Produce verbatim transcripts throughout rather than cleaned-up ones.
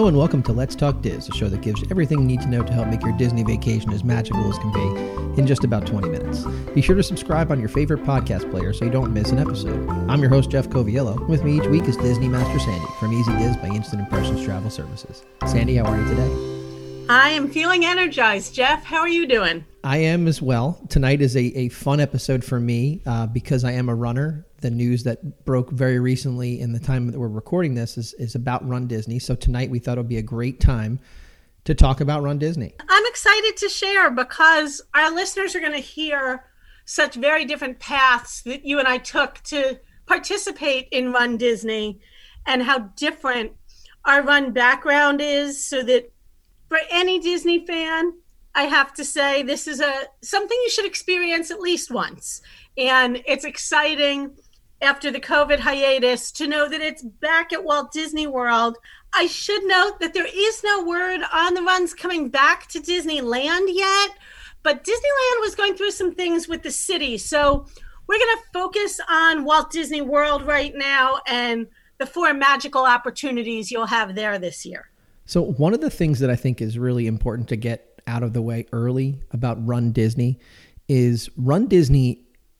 Hello and welcome to Let's Talk Diz, a show that gives everything you need to know to help make your Disney vacation as magical as can be in just about twenty minutes. Be sure to subscribe on your favorite podcast player so you don't miss an episode. I'm your host, Jeff Coviello. With me each week is Disney Master Sandy from Easy Diz by Instant Impressions Travel Services. Sandy, how are you today? I am feeling energized. Jeff, how are you doing? I am as well. Tonight is a, a fun episode for me uh, because I am a runner. The news that broke very recently in the time that we're recording this is, is about Run Disney. So tonight we thought it would be a great time to talk about Run Disney. I'm excited to share because our listeners are going to hear such very different paths that you and I took to participate in Run Disney and how different our run background is, so that for any Disney fan, I have to say this is a something you should experience at least once. And it's exciting after the COVID hiatus to know that it's back at Walt Disney World. I should note that there is no word on the runs coming back to Disneyland yet, but Disneyland was going through some things with the city. So we're going to focus on Walt Disney World right now and the four magical opportunities you'll have there this year. So one of the things that I think is really important to get out of the way early about Run Disney is Run Disney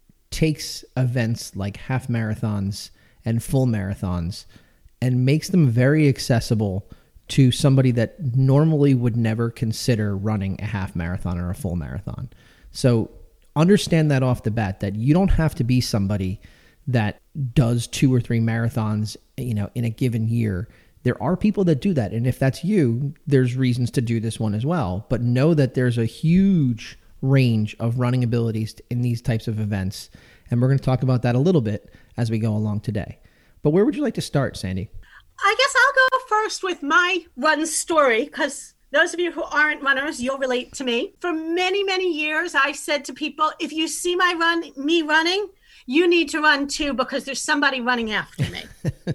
takes events like half marathons and full marathons and makes them very accessible to somebody that normally would never consider running a half marathon or a full marathon. So understand that off the bat, that you don't have to be somebody that does two or three marathons, you know, in a given year. There are people that do that. And if that's you, there's reasons to do this one as well. But know that there's a huge range of running abilities in these types of events. And we're going to talk about that a little bit as we go along today. But where would you like to start, Sandy? I guess I'll go first with my run story, because those of you who aren't runners, you'll relate to me. For many, many years, I said to people, if you see my run, me running, you need to run too, because there's somebody running after me.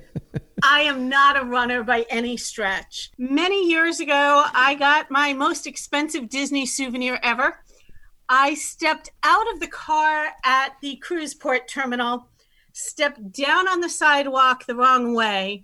I am not a runner by any stretch. Many years ago, I got my most expensive Disney souvenir ever. I stepped out of the car at the cruise port terminal, stepped down on the sidewalk the wrong way,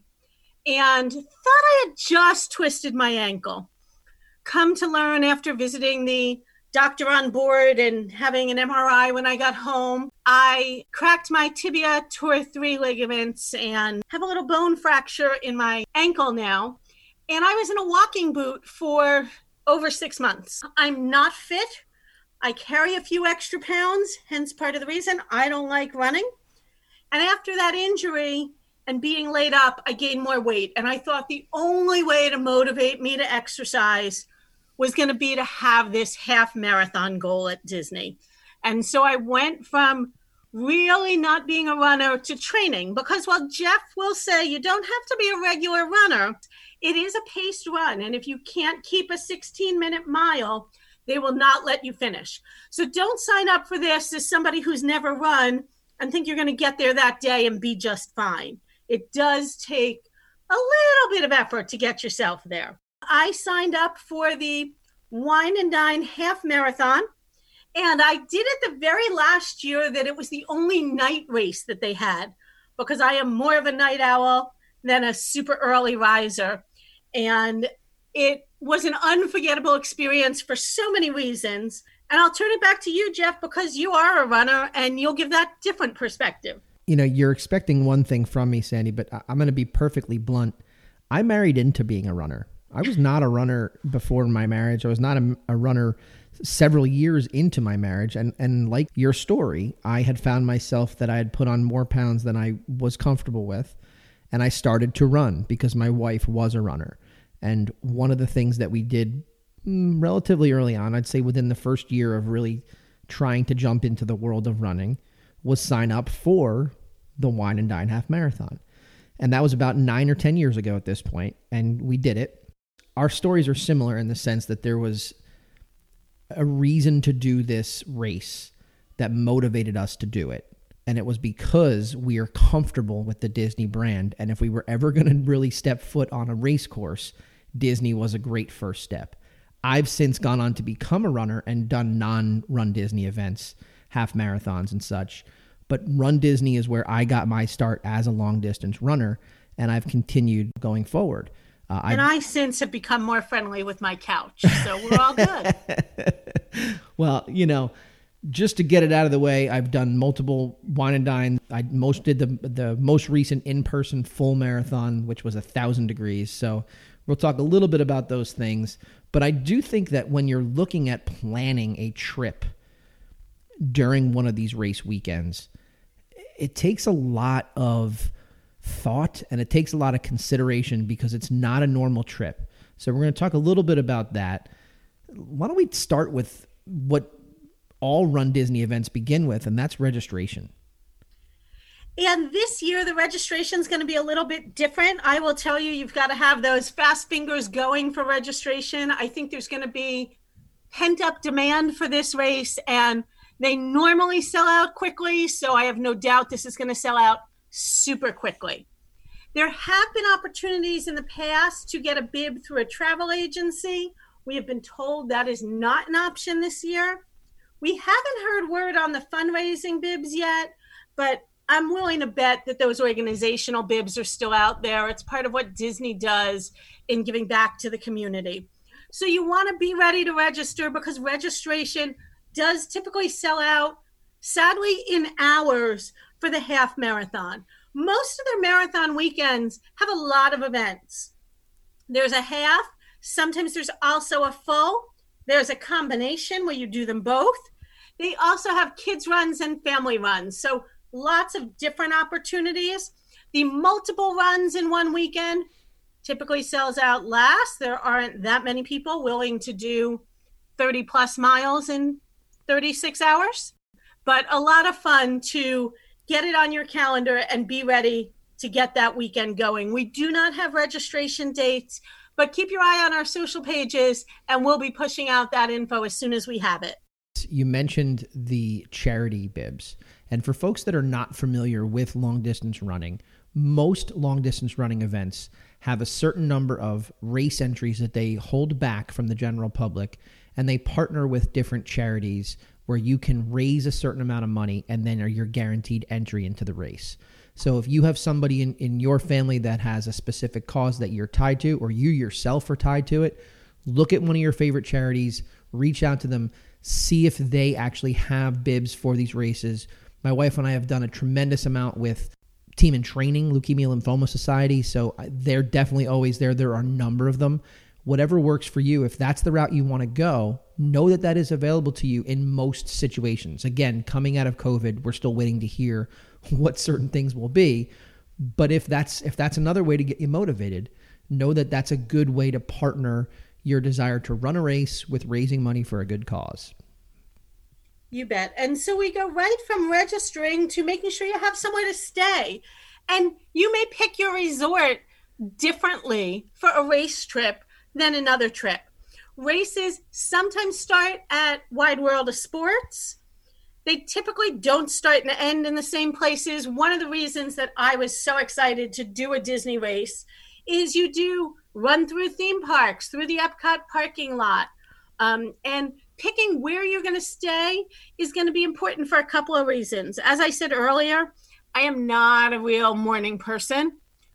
and thought I had just twisted my ankle. Come to learn after visiting the doctor on board and having an M R I when I got home, I cracked my tibia, tore three ligaments, and have a little bone fracture in my ankle now. And I was in a walking boot for over six months. I'm not fit. I carry a few extra pounds, hence part of the reason I don't like running. And after that injury and being laid up, I gained more weight. And I thought the only way to motivate me to exercise was going to be to have this half marathon goal at Disney. And so I went from really not being a runner to training, because while Jeff will say you don't have to be a regular runner, it is a paced run. And if you can't keep a sixteen minute mile, they will not let you finish. So don't sign up for this as somebody who's never run and think you're going to get there that day and be just fine. It does take a little bit of effort to get yourself there. I signed up for the Wine and Dine half marathon, and I did it the very last year that it was the only night race that they had, because I am more of a night owl than a super early riser. And it was an unforgettable experience for so many reasons. And I'll turn it back to you, Jeff, because you are a runner and you'll give that different perspective. You know, you're expecting one thing from me, Sandy, but I'm going to be perfectly blunt. I married into being a runner. I was not a runner before my marriage. I was not a, a runner several years into my marriage. And, and like your story, I had found myself that I had put on more pounds than I was comfortable with. And I started to run because my wife was a runner. And one of the things that we did mm, relatively early on, I'd say within the first year of really trying to jump into the world of running, was sign up for the Wine and Dine Half Marathon. And that was about nine or ten years ago at this point, and we did it. Our stories are similar in the sense that there was a reason to do this race that motivated us to do it. And it was because we are comfortable with the Disney brand. And if we were ever going to really step foot on a race course, Disney was a great first step. I've since gone on to become a runner and done non-Run Disney events, half marathons and such. But Run Disney is where I got my start as a long distance runner, and I've continued going forward. Uh, and I since have become more friendly with my couch, so we're all good. Well, you know, just to get it out of the way, I've done multiple wine and dine. I most did the the most recent in-person full marathon, which was a thousand degrees. So we'll talk a little bit about those things. But I do think that when you're looking at planning a trip during one of these race weekends, it takes a lot of thought and it takes a lot of consideration because it's not a normal trip. So we're going to talk a little bit about that. Why don't we start with what all Run Disney events begin with, and that's registration. And this year, the registration is going to be a little bit different. I will tell you, you've got to have those fast fingers going for registration. I think there's going to be pent-up demand for this race, and they normally sell out quickly, so I have no doubt this is going to sell out super quickly. There have been opportunities in the past to get a bib through a travel agency. We have been told that is not an option this year. We haven't heard word on the fundraising bibs yet, but I'm willing to bet that those organizational bibs are still out there. It's part of what Disney does in giving back to the community. So you want to be ready to register because registration does typically sell out, sadly, in hours for the half marathon. Most of their marathon weekends have a lot of events. There's a half. Sometimes there's also a full. There's a combination where you do them both. They also have kids runs and family runs. So lots of different opportunities. The multiple runs in one weekend typically sells out last. There aren't that many people willing to do thirty plus miles in thirty-six hours, but a lot of fun to get it on your calendar and be ready to get that weekend going. We do not have registration dates, but keep your eye on our social pages and we'll be pushing out that info as soon as we have it. You mentioned the charity bibs. And for folks that are not familiar with long distance running, most long distance running events have a certain number of race entries that they hold back from the general public, and they partner with different charities where you can raise a certain amount of money and then you're guaranteed entry into the race. So if you have somebody in, in your family that has a specific cause that you're tied to, or you yourself are tied to it, look at one of your favorite charities, reach out to them, see if they actually have bibs for these races. My wife and I have done a tremendous amount with Team in Training, Leukemia Lymphoma Society, so they're definitely always there. There are a number of them. Whatever works for you, if that's the route you want to go, know that that is available to you in most situations. Again, coming out of COVID, we're still waiting to hear what certain things will be. But if that's if that's another way to get you motivated, know that that's a good way to partner your desire to run a race with raising money for a good cause. You bet. And so we go right from registering to making sure you have somewhere to stay. And you may pick your resort differently for a race trip than another trip. Races sometimes start at Wide World of Sports. They typically don't start and end in the same places. One of the reasons that I was so excited to do a Disney race is you do run through theme parks, through the Epcot parking lot. Um, and picking where you're going to stay is going to be important for a couple of reasons. As I said earlier, I am not a real morning person.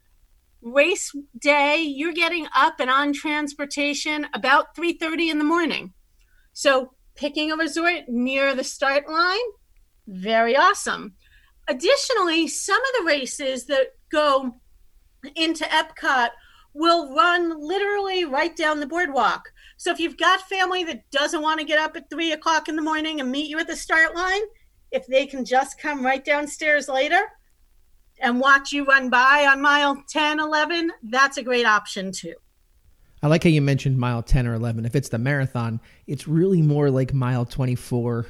Race day, you're getting up and on transportation about three thirty in the morning. So picking a resort near the start line, very awesome. Additionally, some of the races that go into Epcot will run literally right down the boardwalk. So if you've got family that doesn't want to get up at three o'clock in the morning and meet you at the start line, if they can just come right downstairs later and watch you run by on mile ten, eleven, that's a great option too. I like how you mentioned mile ten or eleven. If it's the marathon, it's really more like mile twenty-four.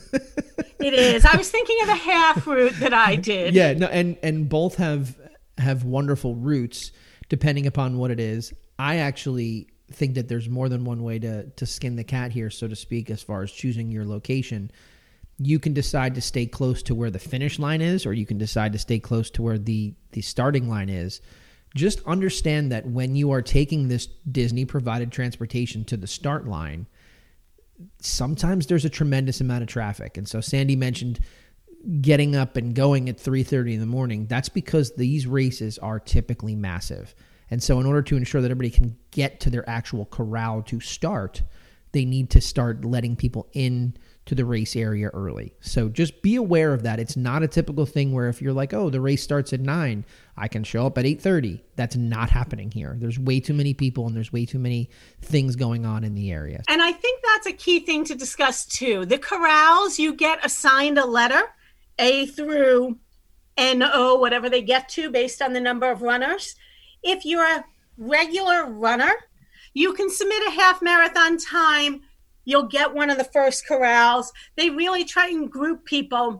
It is. I was thinking of the half route that I did. Yeah, no, and, and both have have wonderful routes depending upon what it is. I actually think that there's more than one way to to skin the cat here, so to speak, as far as choosing your location. You can decide to stay close to where the finish line is, or you can decide to stay close to where the, the starting line is. Just understand that when you are taking this Disney-provided transportation to the start line, sometimes there's a tremendous amount of traffic. And so Sandy mentioned getting up and going at three thirty in the morning. That's because these races are typically massive. And so in order to ensure that everybody can get to their actual corral to start, they need to start letting people in to the race area early. So just be aware of that. It's not a typical thing where if you're like, oh, the race starts at nine, I can show up at eight thirty. That's not happening here. There's way too many people and there's way too many things going on in the area. And I think that's a key thing to discuss too. The corrals, you get assigned a letter, A through N O, whatever they get to based on the number of runners. If you're a regular runner, you can submit a half marathon time. You'll get one of the first corrals. They really try and group people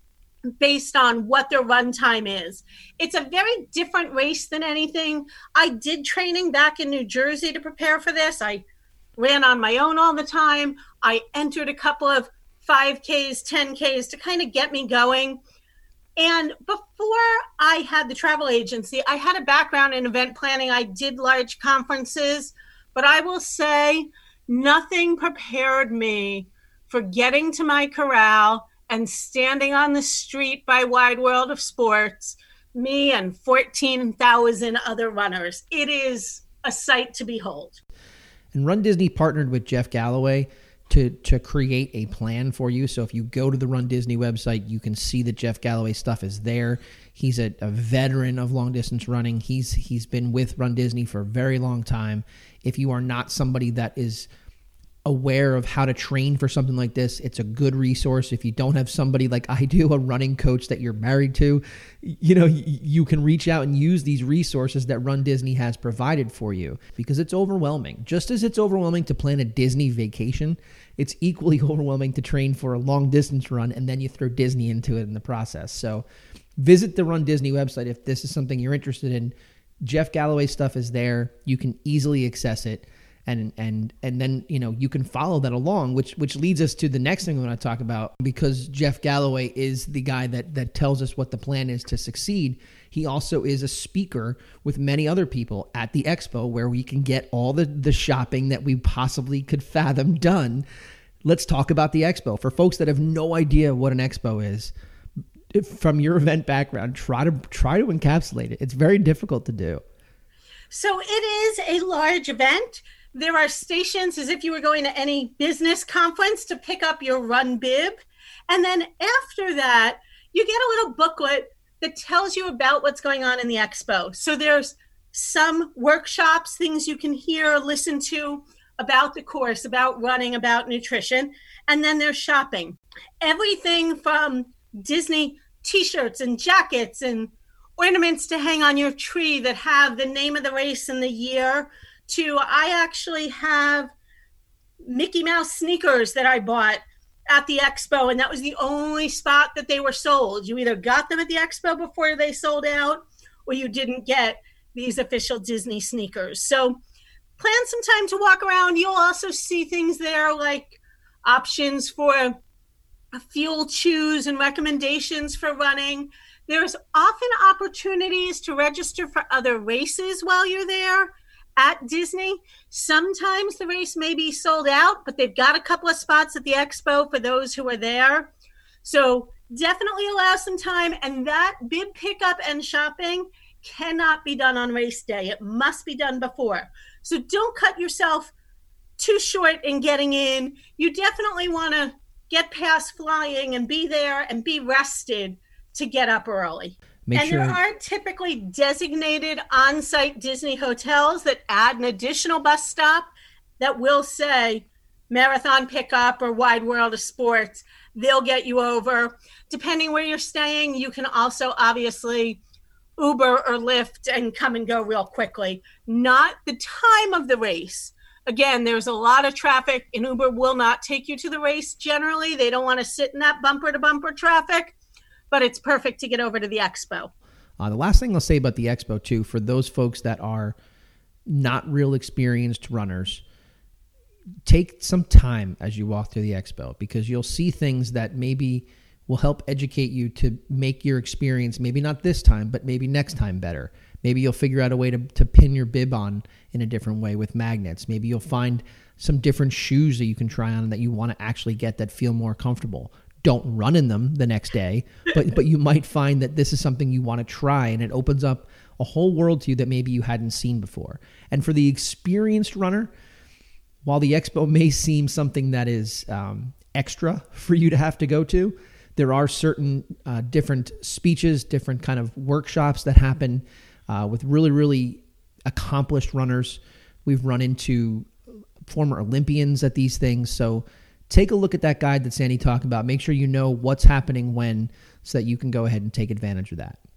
based on what their run time is. It's a very different race than anything. I did training back in New Jersey to prepare for this. I ran on my own all the time. I entered a couple of five Ks, ten Ks to kind of get me going. And before I had the travel agency, I had a background in event planning. I did large conferences, but I will say nothing prepared me for getting to my corral and standing on the street by Wide World of Sports, me and fourteen thousand other runners. It is a sight to behold. And Run Disney partnered with Jeff Galloway to to create a plan for you. So if you go to the Run Disney website, you can see that Jeff Galloway stuff is there. He's a, a veteran of long distance running. He's he's been with Run Disney for a very long time. If you are not somebody that is aware of how to train for something like this, it's a good resource. If you don't have somebody like I do, a running coach that you're married to, you know, you can reach out and use these resources that Run Disney has provided for you, because it's overwhelming. Just as it's overwhelming to plan a Disney vacation, it's equally overwhelming to train for a long distance run, and then you throw Disney into it in the process. So visit the Run Disney website if this is something you're interested in. Jeff Galloway stuff is there. You can easily access it. And and and then, you know, you can follow that along, which which leads us to the next thing we want to talk about, because Jeff Galloway is the guy that that tells us what the plan is to succeed. He also is a speaker with many other people at the expo, where we can get all the, the shopping that we possibly could fathom done. Let's talk about the expo. For folks that have no idea what an expo is, if, from your event background, try to try to encapsulate it. It's very difficult to do. So it is a large event. There are stations as if you were going to any business conference to pick up your run bib. And then after that, you get a little booklet that tells you about what's going on in the expo. So there's some workshops, things you can hear, listen to about the course, about running, about nutrition. And then there's shopping. Everything from Disney t-shirts and jackets and ornaments to hang on your tree that have the name of the race and the year, to I actually have Mickey Mouse sneakers that I bought at the expo, and that was the only spot that they were sold. You either got them at the expo before they sold out, or you didn't get these official Disney sneakers. So plan some time to walk around. You'll also see things there like options for fuel chews and recommendations for running. There's often opportunities to register for other races while you're there at Disney. Sometimes the race may be sold out, but they've got a couple of spots at the expo for those who are there. So definitely allow some time. And that bib pickup and shopping cannot be done on race day. It must be done before. So don't cut yourself too short in getting in. You definitely want to get past flying and be there and be rested to get up early. Make and sure... there are typically designated on-site Disney hotels that add an additional bus stop that will say marathon pickup or Wide World of Sports. They'll get you over. Depending where you're staying, you can also obviously Uber or Lyft and come and go real quickly. Not the time of the race. Again, there's a lot of traffic, and Uber will not take you to the race generally. They don't want to sit in that bumper-to-bumper traffic. But it's perfect to get over to the expo. Uh, the last thing I'll say about the expo, too, for those folks that are not real experienced runners, take some time as you walk through the expo, because you'll see things that maybe will help educate you to make your experience, maybe not this time, but maybe next time better. Maybe you'll figure out a way to, to pin your bib on in a different way with magnets. Maybe you'll find some different shoes that you can try on that you want to actually get that feel more comfortable. Don't run in them the next day, but but you might find that this is something you want to try, and it opens up a whole world to you that maybe you hadn't seen before. And for the experienced runner, while the expo may seem something that is um, extra for you to have to go to, there are certain uh, different speeches, different kind of workshops that happen uh, with really, really accomplished runners. We've run into former Olympians at these things. So take a look at that guide that Sandy talked about. Make sure you know what's happening when, so that you can go ahead and take advantage of that.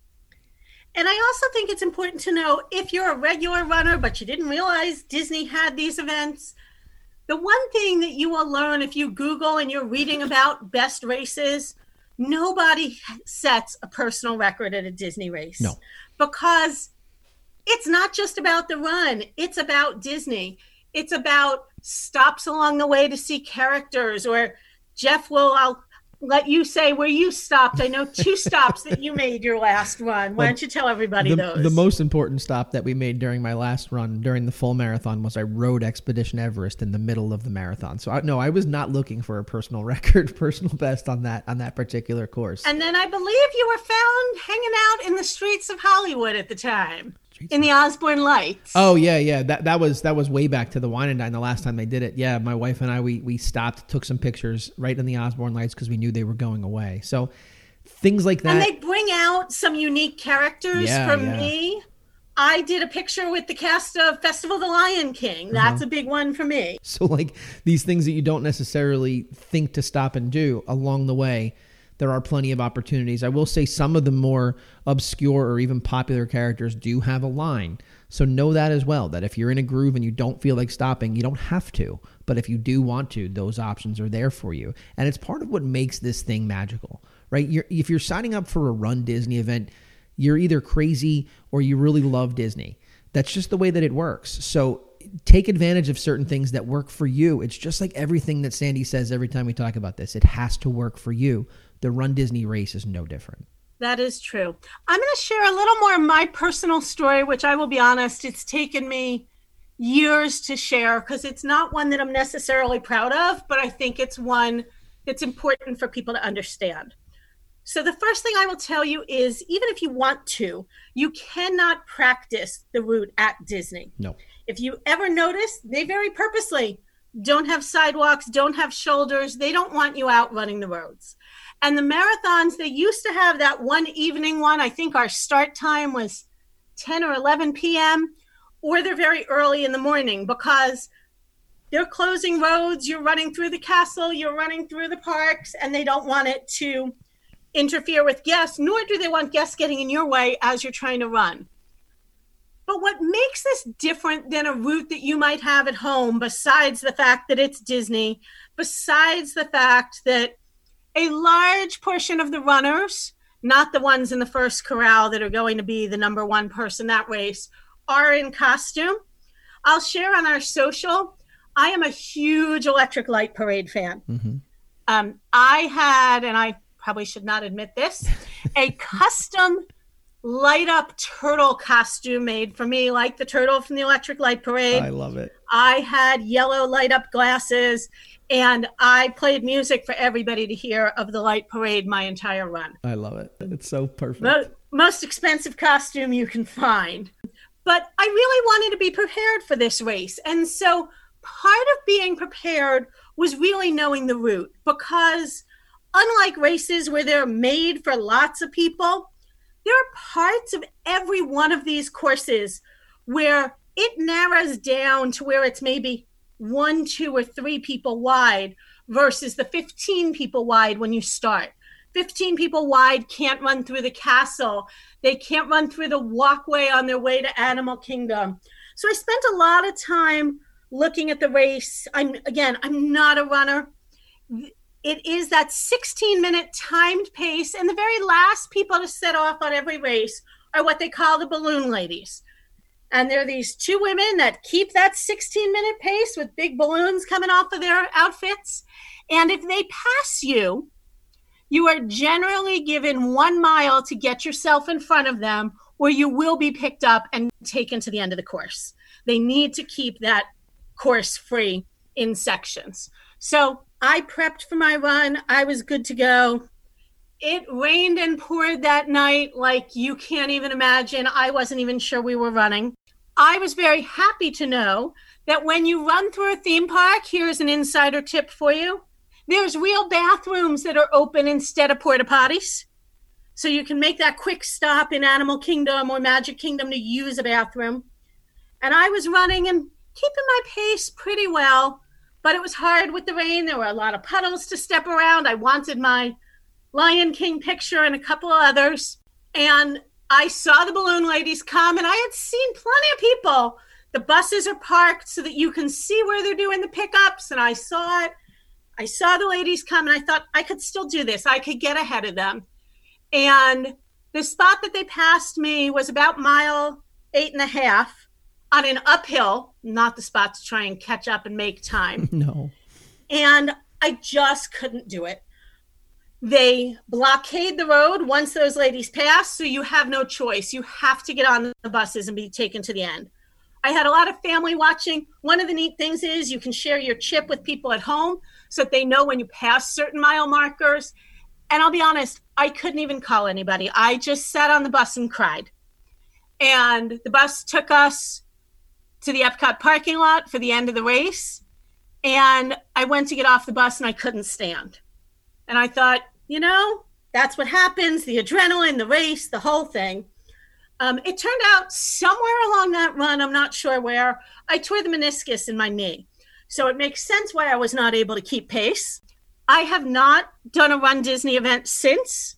And I also think it's important to know, if you're a regular runner, but you didn't realize Disney had these events, the one thing that you will learn if you Google and you're reading about best races, nobody sets a personal record at a Disney race. No. Because it's not just about the run. It's about Disney. It's about stops along the way to see characters, or Jeff will, I'll let you say where you stopped. I know two stops that you made your last run. Why well, don't you tell everybody the, those? The most important stop that we made during my last run, during the full marathon, was I rode Expedition Everest in the middle of the marathon. So I, no, I was not looking for a personal record, personal best on that on that particular course. And then I believe you were found hanging out in the streets of Hollywood at the time. In the Osborne Lights. Oh yeah, yeah. That that was that was way back to the Wine and Dine, the last time they did it. Yeah, my wife and I we we stopped, took some pictures right in the Osborne Lights because we knew they were going away. So things like that. And they bring out some unique characters. Yeah, For yeah. me, I did a picture with the cast of Festival of the Lion King. That's uh-huh. a big one for me. So like these things that you don't necessarily think to stop and do along the way, there are plenty of opportunities. I will say some of the more obscure or even popular characters do have a line. So know that as well, that if you're in a groove and you don't feel like stopping, you don't have to. But if you do want to, those options are there for you. And it's part of what makes this thing magical, right? You're, if you're signing up for a Run Disney event, you're either crazy or you really love Disney. That's just the way that it works. So take advantage of certain things that work for you. It's just like everything that Sandy says every time we talk about this. It has to work for you. The Run Disney race is no different. That is true. I'm going to share a little more of my personal story, which I will be honest, it's taken me years to share because it's not one that I'm necessarily proud of, but I think it's one that's important for people to understand. So the first thing I will tell you is, even if you want to, you cannot practice the route at Disney. No. If you ever notice, they very purposely don't have sidewalks, don't have shoulders. They don't want you out running the roads. And the marathons, they used to have that one evening one. I think our start time was ten or eleven p.m. or they're very early in the morning because they're closing roads. You're running through the castle, you're running through the parks, and they don't want it to interfere with guests, nor do they want guests getting in your way as you're trying to run. But what makes this different than a route that you might have at home, besides the fact that it's Disney, besides the fact that a large portion of the runners, not the ones in the first corral that are going to be the number one person that race, are in costume. I'll share on our social, I am a huge Electric Light Parade fan. Mm-hmm. Um, I had, and I probably should not admit this, a custom light up turtle costume made for me, like the turtle from the Electric Light Parade. I love it. I had yellow light up glasses, and I played music for everybody to hear of the light parade my entire run. I love it. It's so perfect. The most expensive costume you can find. But I really wanted to be prepared for this race. And so part of being prepared was really knowing the route, because unlike races where they're made for lots of people, there are parts of every one of these courses where it narrows down to where it's maybe one, two, or three people wide versus the fifteen people wide when you start. fifteen people wide can't run through the castle. They can't run through the walkway on their way to Animal Kingdom. So I spent a lot of time looking at the race. I'm again, I'm not a runner. It is that sixteen minute timed pace. And the very last people to set off on every race are what they call the balloon ladies. And there are these two women that keep that sixteen minute pace with big balloons coming off of their outfits. And if they pass you, you are generally given one mile to get yourself in front of them, or you will be picked up and taken to the end of the course. They need to keep that course free in sections. So I prepped for my run. I was good to go. It rained and poured that night like you can't even imagine. I wasn't even sure we were running. I was very happy to know that when you run through a theme park, here's an insider tip for you. There's real bathrooms that are open instead of porta potties. So you can make that quick stop in Animal Kingdom or Magic Kingdom to use a bathroom. And I was running and keeping my pace pretty well, but it was hard with the rain. There were a lot of puddles to step around. I wanted my Lion King picture and a couple of others. And I saw the balloon ladies come, and I had seen plenty of people. The buses are parked so that you can see where they're doing the pickups. And I saw it. I saw the ladies come, and I thought I could still do this. I could get ahead of them. And the spot that they passed me was about mile eight and a half on an uphill, not the spot to try and catch up and make time. No. And I just couldn't do it. They blockade the road once those ladies pass, so you have no choice. You have to get on the buses and be taken to the end. I had a lot of family watching. One of the neat things is you can share your chip with people at home so that they know when you pass certain mile markers. And I'll be honest, I couldn't even call anybody. I just sat on the bus and cried. And the bus took us to the Epcot parking lot for the end of the race. And I went to get off the bus and I couldn't stand. And I thought, you know, that's what happens, the adrenaline, the race, the whole thing. Um, it turned out somewhere along that run, I'm not sure where, I tore the meniscus in my knee. So it makes sense why I was not able to keep pace. I have not done a Run Disney event since.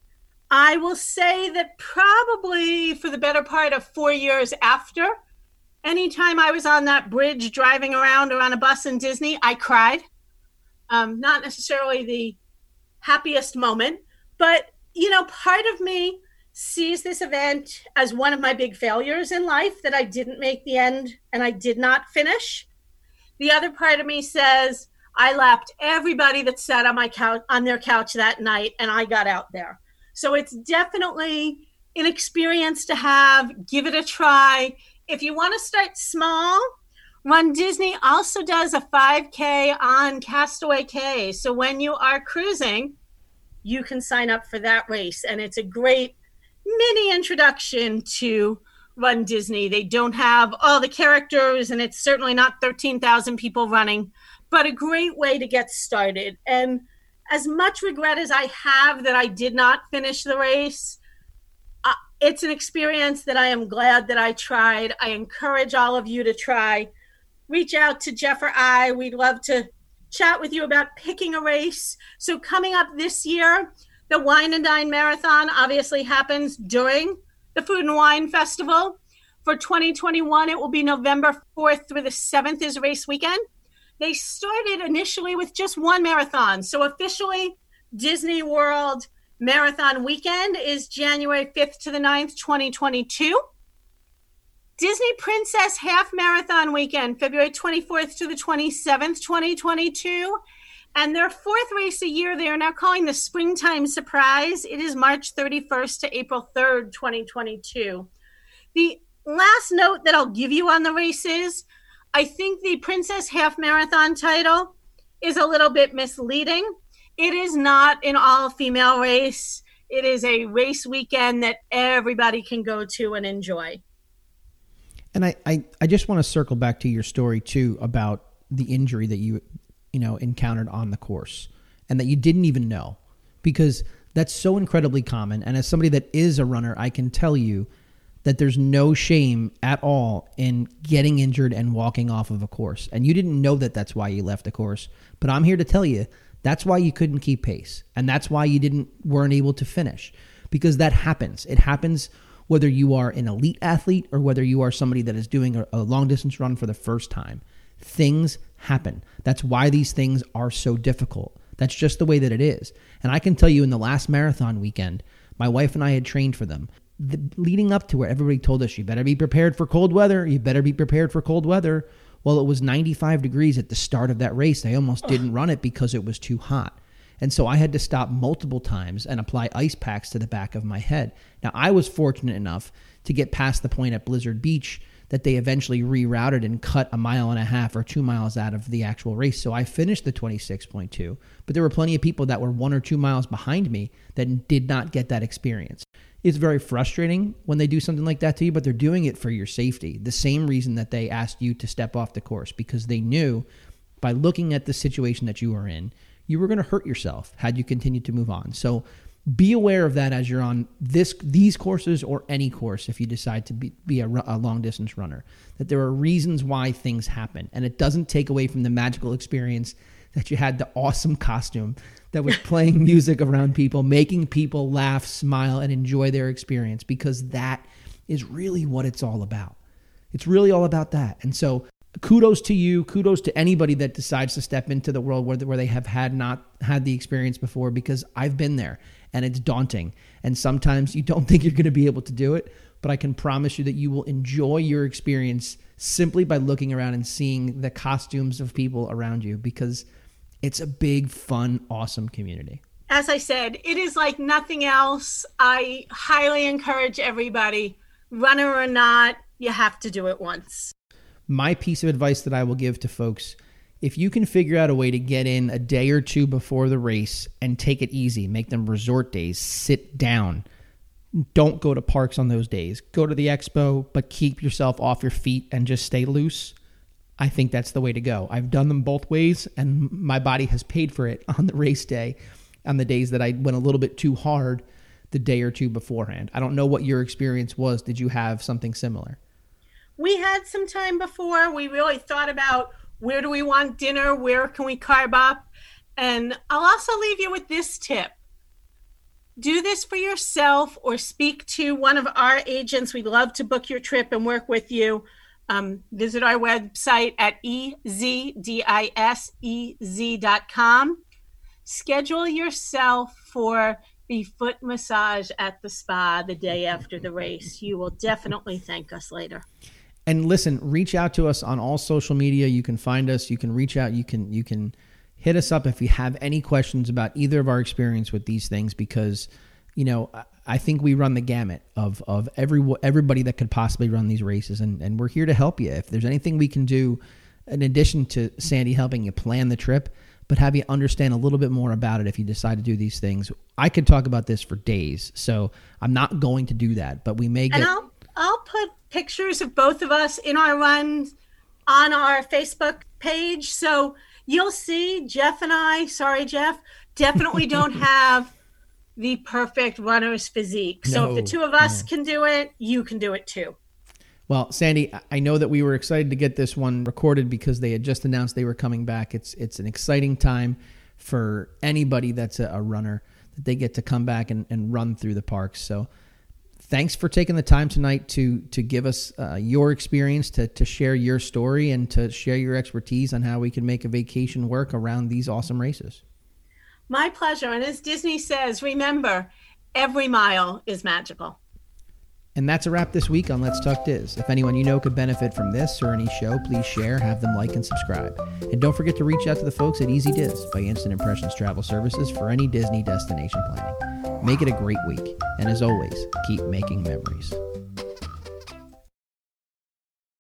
I will say that probably for the better part of four years after, anytime I was on that bridge driving around or on a bus in Disney, I cried. Um, not necessarily the happiest moment, but, you know, part of me sees this event as one of my big failures in life, that I didn't make the end and I did not finish. The other part of me says I lapped everybody that sat on my couch on their couch that night and I got out there. So it's definitely an experience to have. Give it a try. If you want to start small, Run Disney also does a five K on Castaway Cay. So when you are cruising, you can sign up for that race. And it's a great mini introduction to Run Disney. They don't have all the characters, and it's certainly not thirteen thousand people running, but a great way to get started. And as much regret as I have that I did not finish the race, uh, it's an experience that I am glad that I tried. I encourage all of you to try. Reach out to Jeff or I. We'd love to chat with you about picking a race. So coming up this year, the Wine and Dine Marathon obviously happens during the Food and Wine Festival. For twenty twenty-one, it will be November fourth through the seventh is race weekend. They started initially with just one marathon. So officially, Disney World Marathon Weekend is January fifth to the ninth, twenty twenty-two. Disney Princess Half Marathon Weekend, February twenty-fourth to the twenty-seventh, twenty twenty-two. And their fourth race a year, they are now calling the Springtime Surprise. It is March thirty-first to April third, twenty twenty-two. The last note that I'll give you on the races, I think the Princess Half Marathon title is a little bit misleading. It is not an all-female race. It is a race weekend that everybody can go to and enjoy. And I, I, I just want to circle back to your story, too, about the injury that you, you know, encountered on the course and that you didn't even know, because that's so incredibly common. And as somebody that is a runner, I can tell you that there's no shame at all in getting injured and walking off of a course. And you didn't know that that's why you left the course. But I'm here to tell you that's why you couldn't keep pace. And that's why you didn't weren't able to finish, because that happens. It happens whether you are an elite athlete or whether you are somebody that is doing a, a long distance run for the first time. Things happen. That's why these things are so difficult. That's just the way that it is. And I can tell you, in the last marathon weekend, my wife and I had trained for them. The, leading up to it, everybody told us, you better be prepared for cold weather. You better be prepared for cold weather. Well, it was ninety-five degrees at the start of that race. I almost didn't run it because it was too hot. And so I had to stop multiple times and apply ice packs to the back of my head. Now, I was fortunate enough to get past the point at Blizzard Beach that they eventually rerouted and cut a mile and a half or two miles out of the actual race. So I finished the twenty-six point two, but there were plenty of people that were one or two miles behind me that did not get that experience. It's very frustrating when they do something like that to you, but they're doing it for your safety. The same reason that they asked you to step off the course, because they knew by looking at the situation that you were in, you were going to hurt yourself had you continued to move on. So be aware of that as you're on this these courses or any course if you decide to be, be a, a long-distance runner, that there are reasons why things happen. And it doesn't take away from the magical experience that you had the awesome costume that was playing music around people, making people laugh, smile, and enjoy their experience, because that is really what it's all about. It's really all about that. And so kudos to you. Kudos to anybody that decides to step into the world where, where they have had not had the experience before, because I've been there and it's daunting. And sometimes you don't think you're going to be able to do it, but I can promise you that you will enjoy your experience simply by looking around and seeing the costumes of people around you, because it's a big, fun, awesome community. As I said, it is like nothing else. I highly encourage everybody, runner or not, you have to do it once. My piece of advice that I will give to folks, if you can figure out a way to get in a day or two before the race and take it easy, make them resort days, sit down, don't go to parks on those days. Go to the expo, but keep yourself off your feet and just stay loose. I think that's the way to go. I've done them both ways, and my body has paid for it on the race day, on the days that I went a little bit too hard the day or two beforehand. I don't know what your experience was. Did you have something similar? We had some time before. We really thought about where do we want dinner? Where can we carb up? And I'll also leave you with this tip. Do this for yourself or speak to one of our agents. We'd love to book your trip and work with you. Um, visit our website at E Z D I S E Z dot com. Schedule yourself for the foot massage at the spa the day after the race. You will definitely thank us later. And listen, reach out to us on all social media. You can find us. You can reach out. You can you can hit us up if you have any questions about either of our experience with these things, because, you know, I think we run the gamut of of every everybody that could possibly run these races, and, and we're here to help you. If there's anything we can do, in addition to Sandy helping you plan the trip, but have you understand a little bit more about it if you decide to do these things. I could talk about this for days, so I'm not going to do that, but we may get... And I'll, I'll put pictures of both of us in our runs on our Facebook page, so you'll see Jeff and I, sorry, Jeff, definitely don't have the perfect runner's physique. So No, if the two of us no. can do it, you can do it too. Well, Sandy, I know that we were excited to get this one recorded because they had just announced they were coming back. It's it's an exciting time for anybody that's a, a runner, that they get to come back and, and run through the parks. So thanks for taking the time tonight to to give us uh, your experience, to to share your story, and to share your expertise on how we can make a vacation work around these awesome races. My pleasure. And as Disney says, remember, every mile is magical. And that's a wrap this week on Let's Talk Diz. If anyone you know could benefit from this or any show, please share, have them like, and subscribe. And don't forget to reach out to the folks at Easy Diz by Instant Impressions Travel Services for any Disney destination planning. Make it a great week. And as always, keep making memories.